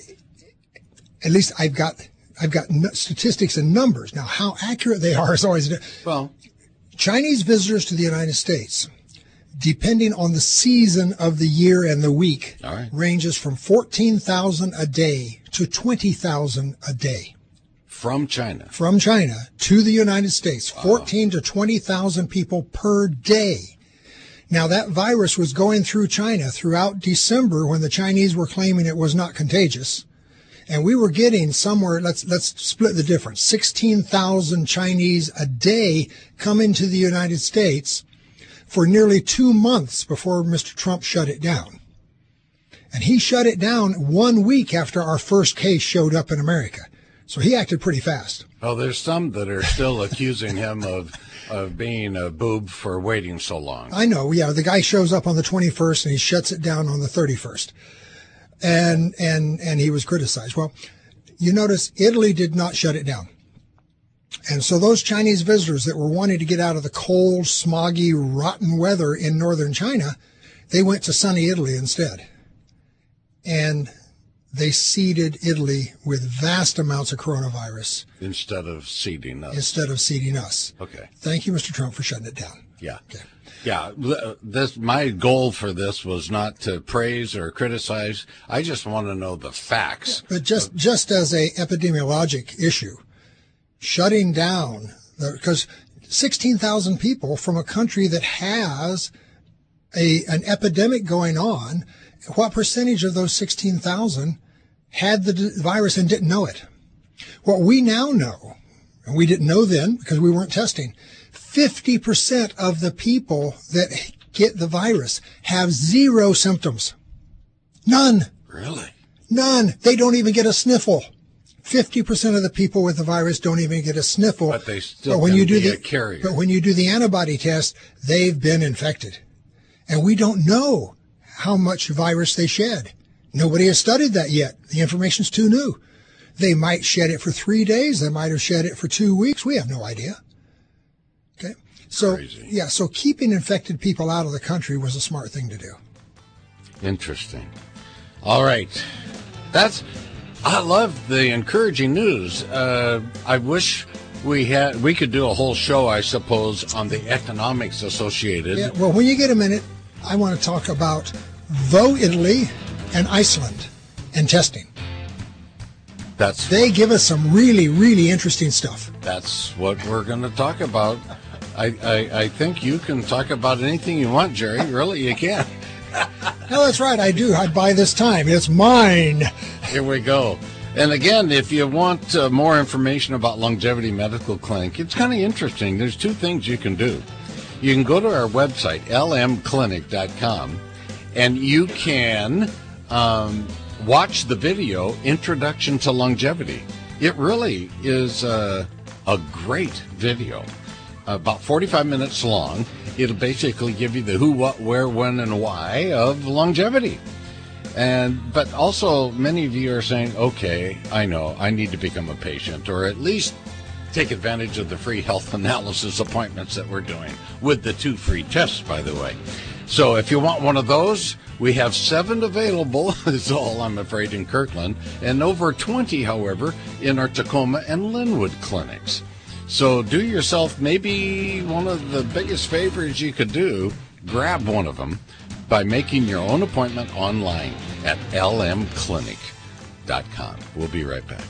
at least I've got I've got n- statistics and numbers. Now, how accurate they are is always well, Chinese visitors to the United States, depending on the season of the year and the week, All right. ranges from fourteen thousand a day to twenty thousand a day. from China. From China to the United States, fourteen to twenty thousand people per day. Now, that virus was going through China throughout December when the Chinese were claiming it was not contagious. And we were getting somewhere, let's let's split the difference, sixteen thousand Chinese a day coming to the United States for nearly two months before Mister Trump shut it down. And he shut it down one week after our first case showed up in America. So he acted pretty fast. Well, there's some that are still accusing him of of being a boob for waiting so long. I know, yeah. The guy shows up on the twenty-first and he shuts it down on the thirty-first. And, and, and he was criticized. Well, you notice Italy did not shut it down. And so those Chinese visitors that were wanting to get out of the cold, smoggy, rotten weather in northern China, they went to sunny Italy instead. And they seeded Italy with vast amounts of coronavirus Instead of seeding us. instead of seeding us. Okay. Thank you, Mister Trump, for shutting it down. Yeah. Okay. Yeah. This, my goal for this was not to praise or criticize. I just want to know the facts. But just, just as a epidemiologic issue, shutting down, because sixteen thousand people from a country that has a an epidemic going on, what percentage of those sixteen thousand had the d- virus and didn't know it? What we now know, and we didn't know then because we weren't testing, fifty percent of the people that get the virus have zero symptoms. None. Really? None. They don't even get a sniffle. fifty percent of the people with the virus don't even get a sniffle. But they still when can you do be the, a carrier. But when you do the antibody test, they've been infected. And we don't know how much virus they shed. Nobody has studied that yet. The information's too new. They might shed it for three days. They might have shed it for two weeks. We have no idea. Okay. So, Crazy. yeah, so keeping infected people out of the country was a smart thing to do. Interesting. All right. That's, I love the encouraging news. Uh, I wish we had, we could do a whole show, I suppose, on the economics associated. Yeah, well, when you get a minute, I want to talk about Vo Italy and Iceland and testing. That's They give us some really, really interesting stuff. That's what we're going to talk about. I, I, I think you can talk about anything you want, Jerry. Really, you can. No, that's right. I do. I buy this time. It's mine. Here we go. And again, if you want uh, more information about Longevity Medical Clinic, it's kind of interesting. There's two things you can do. You can go to our website, l m clinic dot com, and you can um, watch the video, Introduction to Longevity. It really is uh, a great video, about forty-five minutes long. It'll basically give you the who, what, where, when, and why of longevity. And but also many of you are saying, okay, I know, I need to become a patient, or at least take advantage of the free health analysis appointments that we're doing with the two free tests, by the way. So if you want one of those, we have seven available, is all I'm afraid, in Kirkland, and over twenty, however, in our Tacoma and Linwood clinics. So do yourself maybe one of the biggest favors you could do, grab one of them by making your own appointment online at l m clinic dot com. We'll be right back.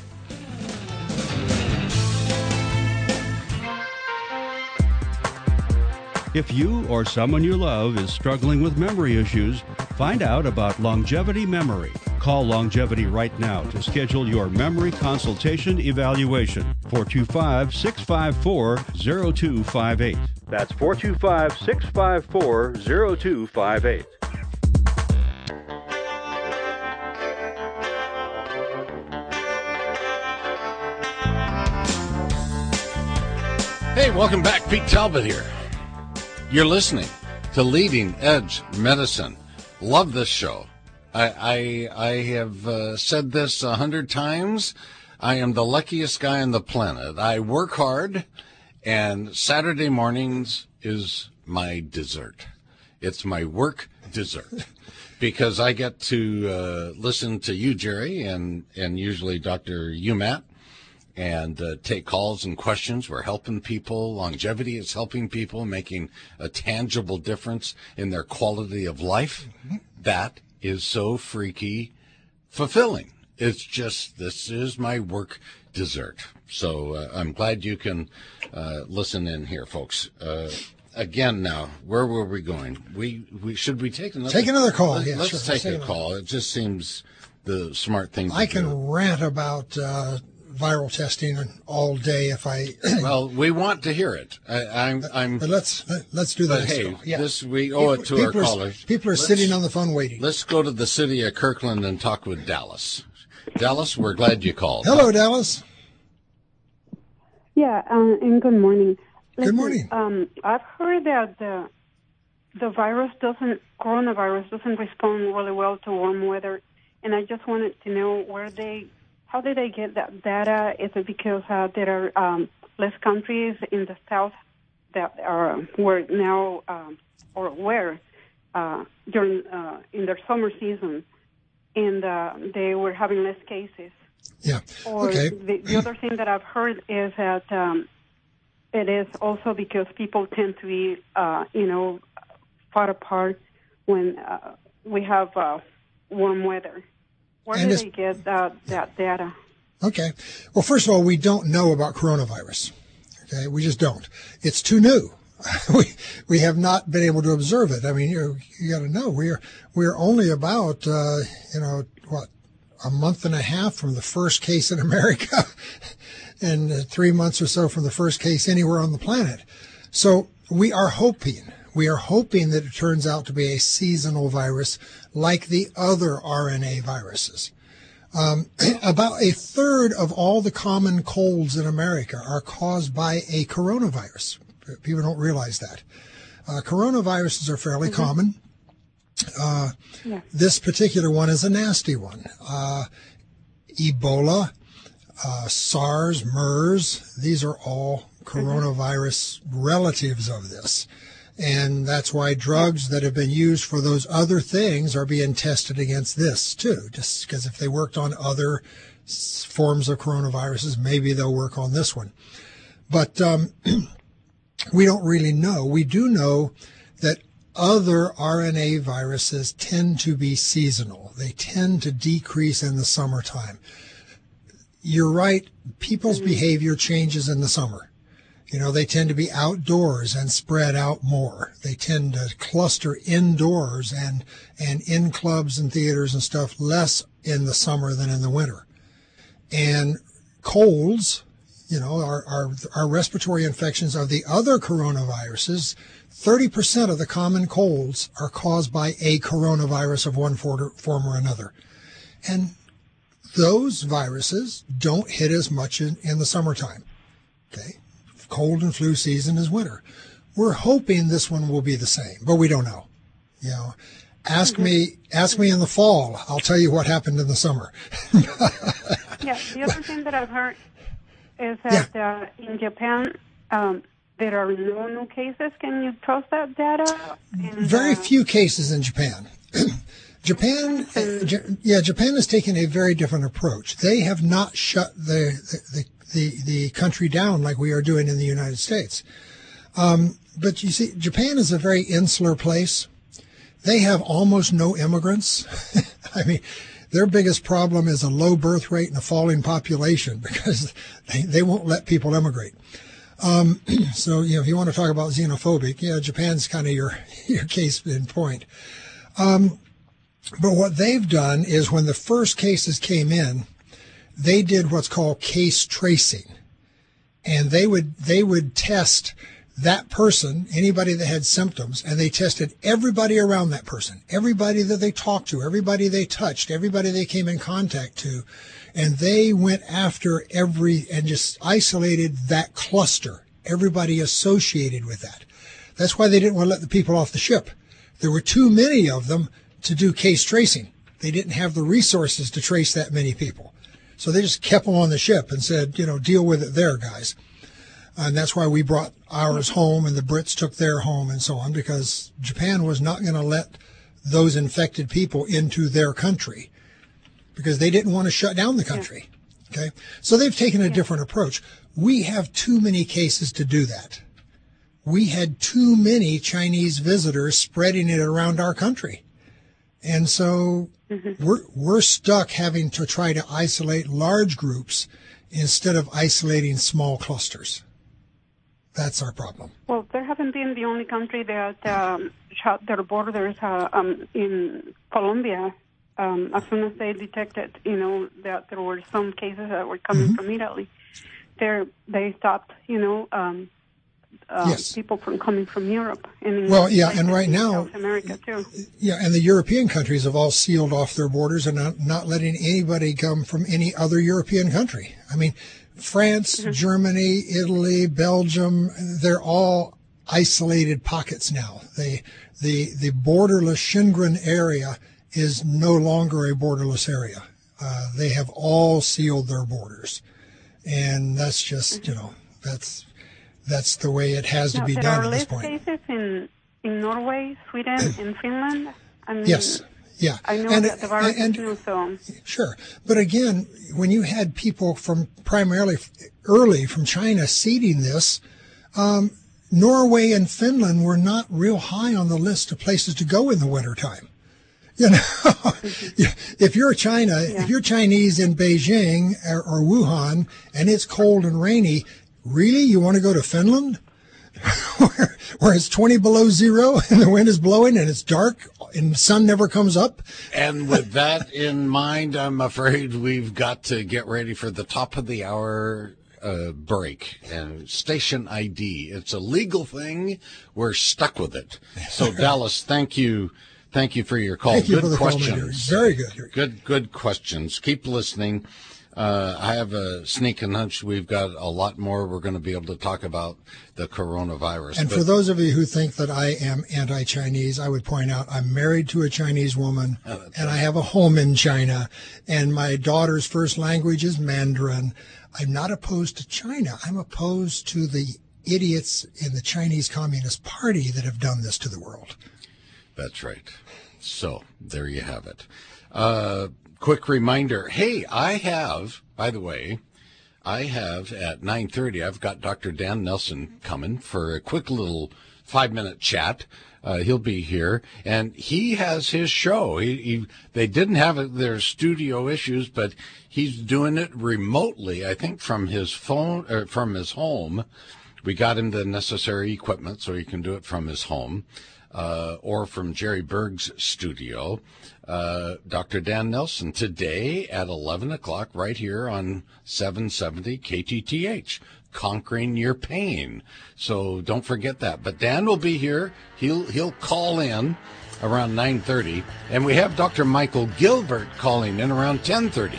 If you or someone you love is struggling with memory issues, find out about Longevity Memory. Call Longevity right now to schedule your memory consultation evaluation. four two five, six five four, zero two five eight. That's four two five, six five four, zero two five eight. Hey, welcome back. Pete Talbot here. You're listening to Leading Edge Medicine. Love this show. I I, I have uh, said this a hundred times. I am the luckiest guy on the planet. I work hard, and Saturday mornings is my dessert. It's my work dessert because I get to uh, listen to you, Jerry, and, and usually Doctor Umat, and uh, take calls and questions. We're helping people. Longevity is helping people, making a tangible difference in their quality of life. Mm-hmm. That is so freaky fulfilling. It's just, this is my work dessert. So uh, I'm glad you can uh, listen in here, folks. Uh, again now, where were we going? We we Should we take another? Take another call, Let, yeah, Let's sure. take Let's a call. It just seems the smart thing to I do. can rant about uh, viral testing all day if I. Well, we want to hear it. I, I'm, I'm. But let's let's do that. But hey, yeah. this we owe it to people our are, callers. People are Let's- sitting on the phone waiting. Let's go to the city of Kirkland and talk with Dallas. Dallas, we're glad you called. Hello, Dallas. Yeah, um, and good morning. Good morning. Um, I've heard that the the virus doesn't, coronavirus doesn't respond really well to warm weather, and I just wanted to know where they, how did they get that data? Is it because uh, there are um, less countries in the south that are were now um, or were uh, during uh, in their summer season, and uh, they were having less cases? Yeah. Or Okay. the, the other thing that I've heard is that um, it is also because people tend to be, uh, you know, far apart when uh, we have uh, warm weather. Where And do it's- they get that, that data? Okay. Well, first of all, we don't know about coronavirus. Okay, we just don't. It's too new. we we have not been able to observe it. I mean, you you got to know we're we're only about uh, you know what a month and a half from the first case in America, and uh, three months or so from the first case anywhere on the planet. So we are hoping. We are hoping that it turns out to be a seasonal virus like the other R N A viruses. Um, about a third of all the common colds in America are caused by a coronavirus. People don't realize that. Uh, coronaviruses are fairly mm-hmm. common. Uh, yeah. This particular one is a nasty one. Uh, Ebola, uh, SARS, MERS, these are all coronavirus mm-hmm. relatives of this. And that's why drugs that have been used for those other things are being tested against this too. Just because if they worked on other forms of coronaviruses, maybe they'll work on this one. But um, we don't really know. We do know that other R N A viruses tend to be seasonal. They tend to decrease in the summertime. You're right. People's behavior changes in the summer. You know, they tend to be outdoors and spread out more. They tend to cluster indoors and, and in clubs and theaters and stuff less in the summer than in the winter. And colds, you know, our, our, our respiratory infections of the other coronaviruses, thirty percent of the common colds are caused by a coronavirus of one form or another. And those viruses don't hit as much in, in the summertime. Okay. Cold and flu season is winter. We're hoping this one will be the same, but we don't know. You know, ask mm-hmm. me, ask me in the fall. I'll tell you what happened in the summer. Yeah. The other thing that I've heard is that yeah. uh, in Japan, um, there are no new cases. Can you trust that data? And, very uh, few cases in Japan. Japan, uh, yeah, Japan has taken a very different approach. They have not shut the, the, the the, the country down like we are doing in the United States. Um, but you see, Japan is a very insular place. They have almost no immigrants. I mean, their biggest problem is a low birth rate and a falling population because they, they won't let people immigrate. Um, so, you know, if you want to talk about xenophobic, yeah, Japan's kind of your, your case in point. Um, but what they've done is when the first cases came in, they did what's called case tracing. And they would, they would test that person, anybody that had symptoms, and they tested everybody around that person, everybody that they talked to, everybody they touched, everybody they came in contact to. And they went after every and just isolated that cluster, everybody associated with that. That's why they didn't want to let the people off the ship. There were too many of them to do case tracing. They didn't have the resources to trace that many people. So they just kept them on the ship and said, you know, deal with it there, guys. And that's why we brought ours home and the Brits took their home and so on, because Japan was not going to let those infected people into their country because they didn't want to shut down the country. Okay. So they've taken a different approach. We have too many cases to do that. We had too many Chinese visitors spreading it around our country. And so mm-hmm. we're, we're stuck having to try to isolate large groups instead of isolating small clusters. That's our problem. Well, there haven't been the only country that um, shut their borders uh, um, in Colombia. Um, as soon as they detected, you know, that there were some cases that were coming mm-hmm. from Italy, they they stopped, you know, um, uh, yes. people from coming from Europe. And well, yeah, and right now, South America too. Yeah, and the European countries have all sealed off their borders and not, not letting anybody come from any other European country. I mean, France, mm-hmm. Germany, Italy, Belgium, they're all isolated pockets now. They, the, the borderless Schengen area is no longer a borderless area. Uh, they have all sealed their borders. And that's just, you know, that's that's the way it has now, to be done at this point. There are less cases in, in Norway, Sweden, and Finland? I mean, yes. Yeah. I know and, that the virus and, is new, so. Sure. But again, when you had people from primarily early from China seeding this, um, Norway and Finland were not real high on the list of places to go in the wintertime. You know, if you're China, yeah. if you're Chinese in Beijing or, or Wuhan and it's cold and rainy, really, you want to go to Finland, where, where it's twenty below zero and the wind is blowing and it's dark and the sun never comes up? And with that in mind, I'm afraid we've got to get ready for the top of the hour uh, break. And station I D, it's a legal thing. We're stuck with it. So, Dallas, thank you. Thank you for your call. Thank you good for the questions. Call, Very good. Good, good questions. Keep listening. Uh, I have a sneaking hunch we've got a lot more we're going to be able to talk about the coronavirus. And but, for those of you who think that I am anti-Chinese, I would point out I'm married to a Chinese woman, oh, and right. I have a home in China, and my daughter's first language is Mandarin. I'm not opposed to China. I'm opposed to the idiots in the Chinese Communist Party that have done this to the world. That's right. So there you have it. Uh, quick reminder. Hey, I have, by the way, I have at nine thirty, I've got Doctor Dan Nelson coming for a quick little five-minute chat. Uh, he'll be here, and he has his show. He, he they didn't have it, their studio issues, but he's doing it remotely, I think, from his phone or from his home. We got him the necessary equipment so he can do it from his home. Uh, or from Jerry Berg's studio, uh, Doctor Dan Nelson, today at eleven o'clock right here on seven seventy K T T H, Conquering Your Pain. So don't forget that. But Dan will be here. He'll he'll call in around nine thirty. And we have Doctor Michael Gilbert calling in around ten thirty.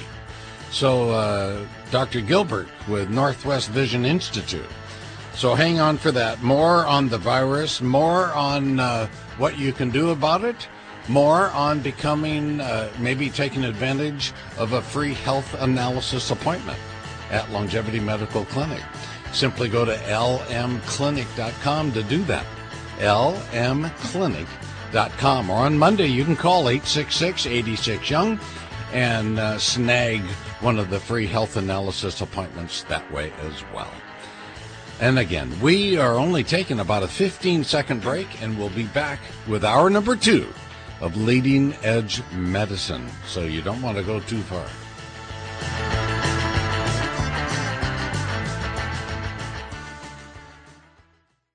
So uh, Doctor Gilbert with Northwest Vision Institute. So hang on for that. More on the virus, more on uh, what you can do about it, more on becoming, uh, maybe taking advantage of a free health analysis appointment at Longevity Medical Clinic. Simply go to L M clinic dot com to do that. L M clinic dot com. Or on Monday, you can call eight six six, eight six, young, and uh, snag one of the free health analysis appointments that way as well. And again, we are only taking about a fifteen-second break, and we'll be back with hour number two of Leading Edge Medicine. So you don't want to go too far.